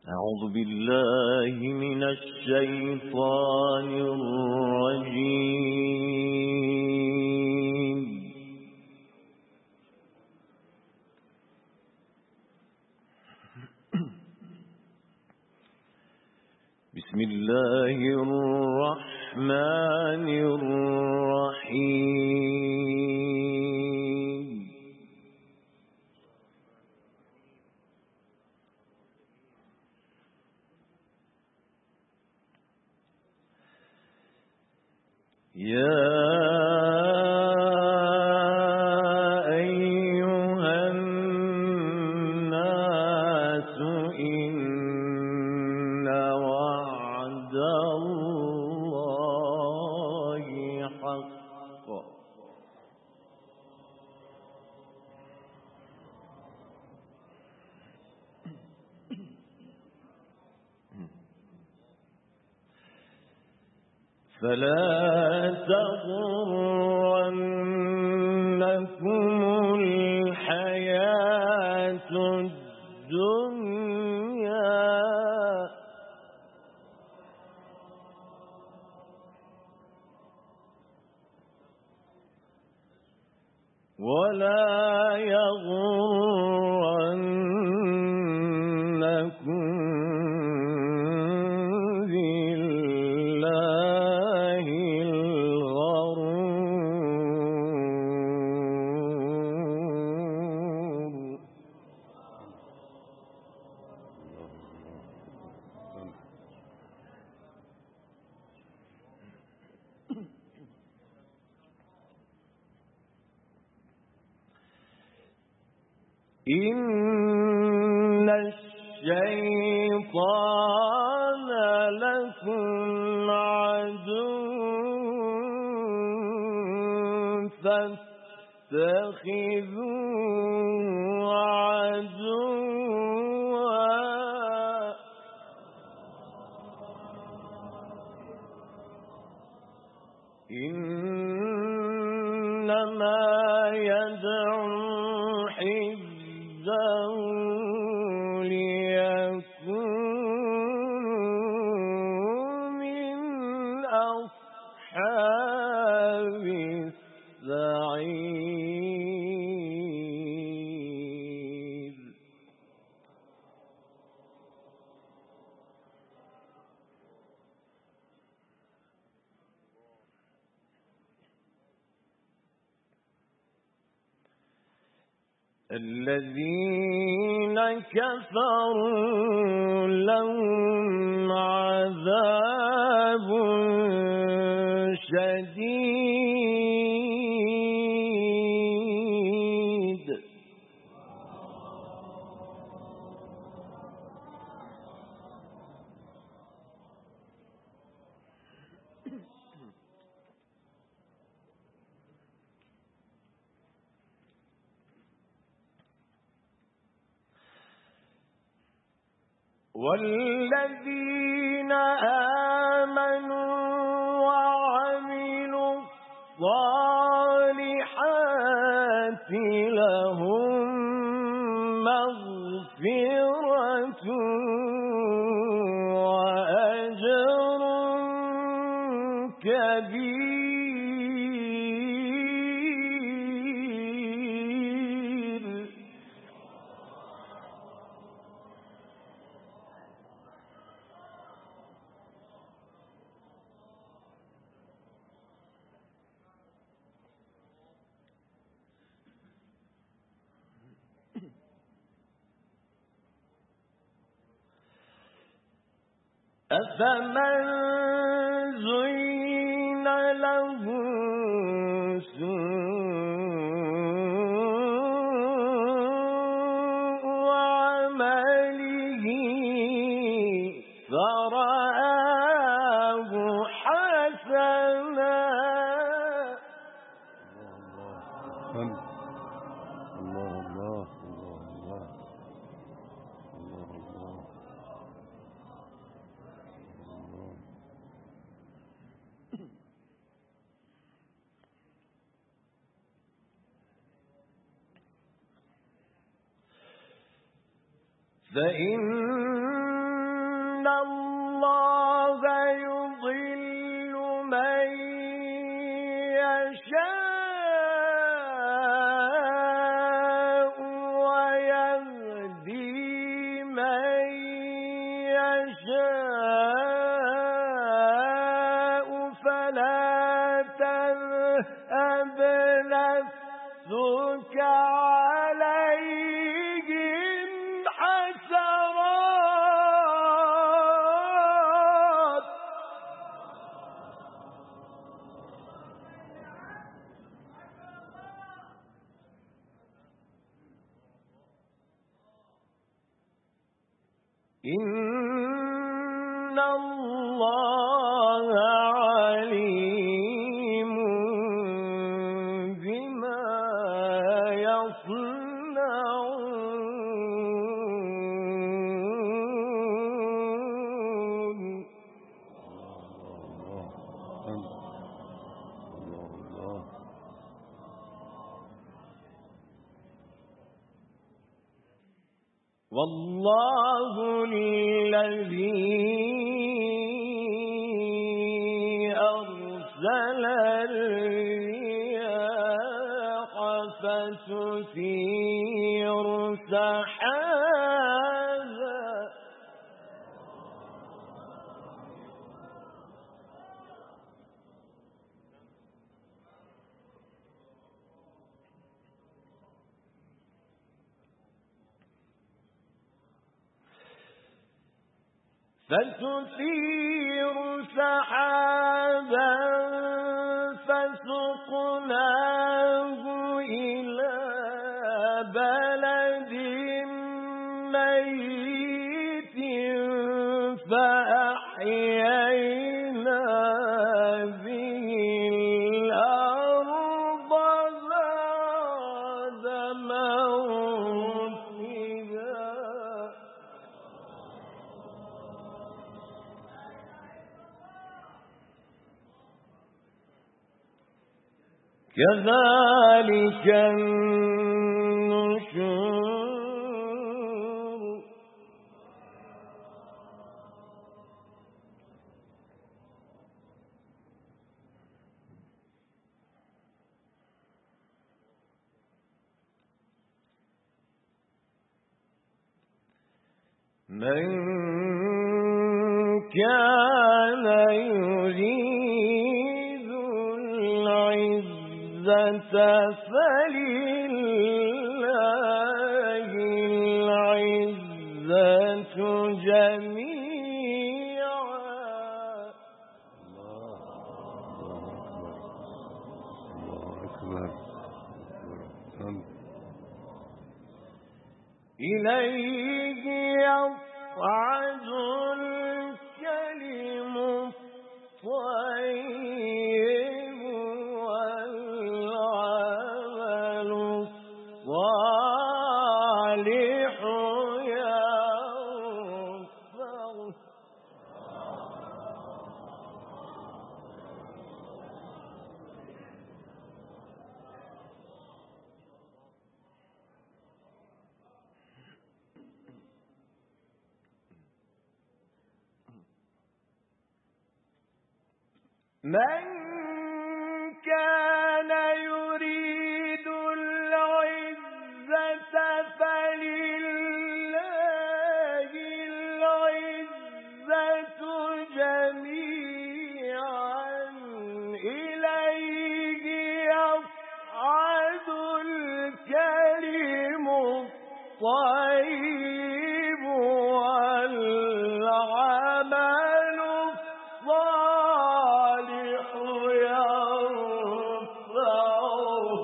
أعوذ بالله من الشيطان الرجيم. بسم الله الرحمن الرحيم. يا أيها الناس إن وعد الله حق فلا تغرنكم الحياة الدنيا ولا يغرنكم بالله الغرور. إن الشيطان لكم عدو فاتخذوه عدوا إنما يدعو حزبه ليكونوا من أصحاب السعير. الذين كفروا لهم عذاب شديد والذين آمنوا وعملوا الصالحات لهم مغفرة وأجر كبير. أفمن زين له سوء عمله فرآه حسنا فإن الله يضل من يشاء ويهدي من يشاء فلا تذهب نفسك عليهم حسرات إن الله عليم بما يصنعون والله الذي أرسل الرياح فتثير سحابا فسقناه إلى بلد ميت فأحيينا به الأرض بعد موتها كذلك النشور من كان يريد العزة فلله العزة جميعا الله أكبر. إليه يصعد الكلم الطيب والعمل الصالح يرفعه من كان يريد العزة فلله العزة جميعا إليه يصعد الكلم الطيب والعمل الصالح يرفعه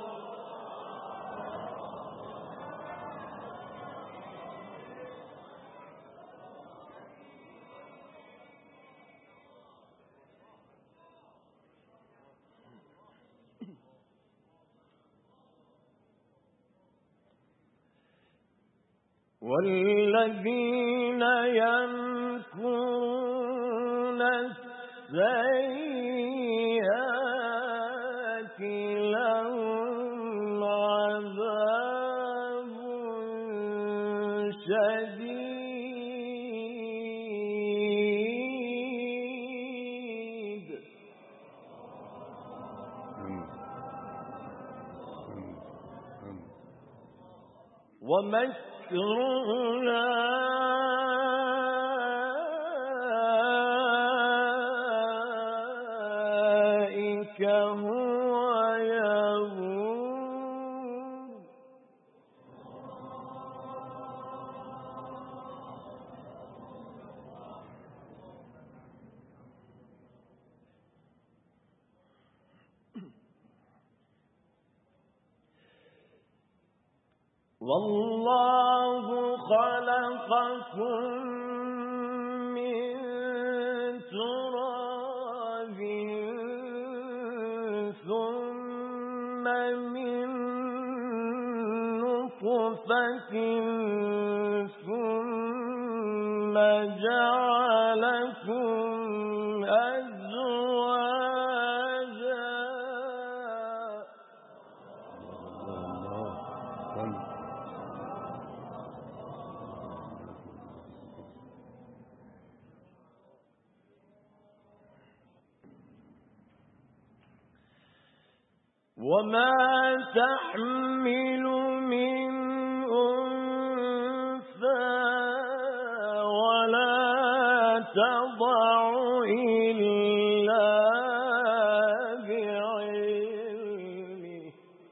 والذين يمكرون السيئات لهم عذاب شديد ومكر أولئك هو يبور. والله خلقكم من تراب ثم من نطفة ثم جعلكم أزواجا. وما تحمل من أنثى ولا تضع إلا بعلمه.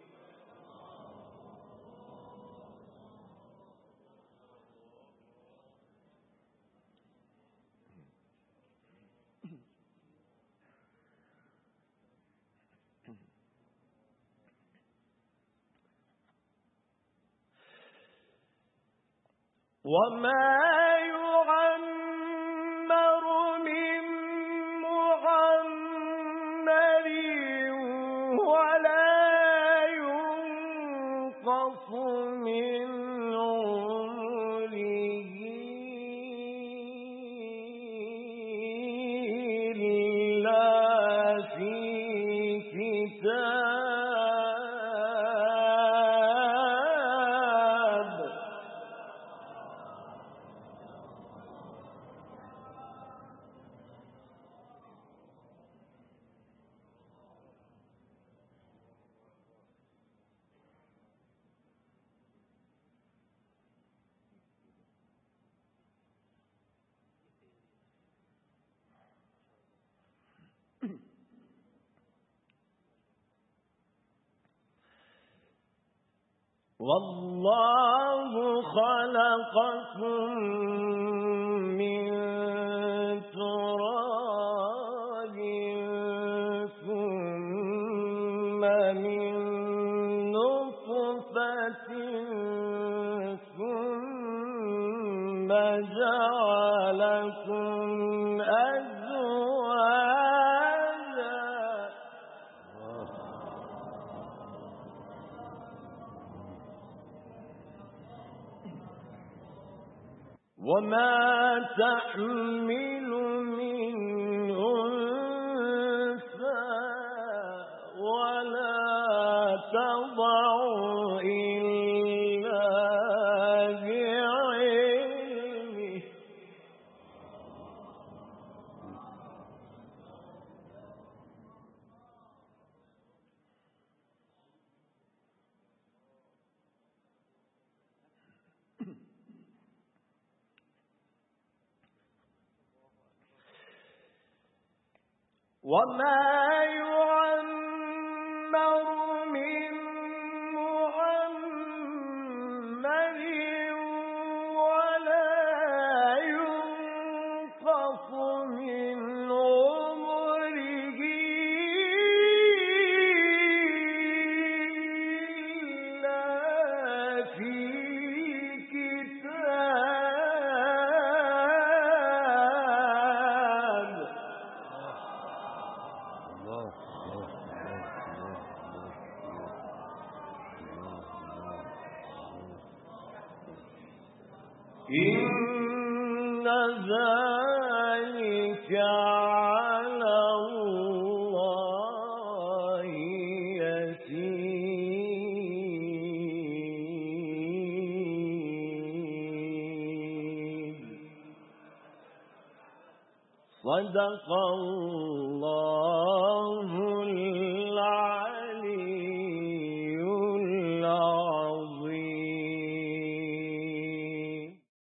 وما يعمر من معمر ولا ينقص من عمره إلا في كتاب. والله خلقكم من تراب ثم من نطفة ثم جعلكم أزواجا. وما تحمل من أنثى ولا تضع إلا بعلمه. وما يعمر من معمر ولا ينقص من عمره إلا في كتاب. إن ذلك على الله يسير. صدق الله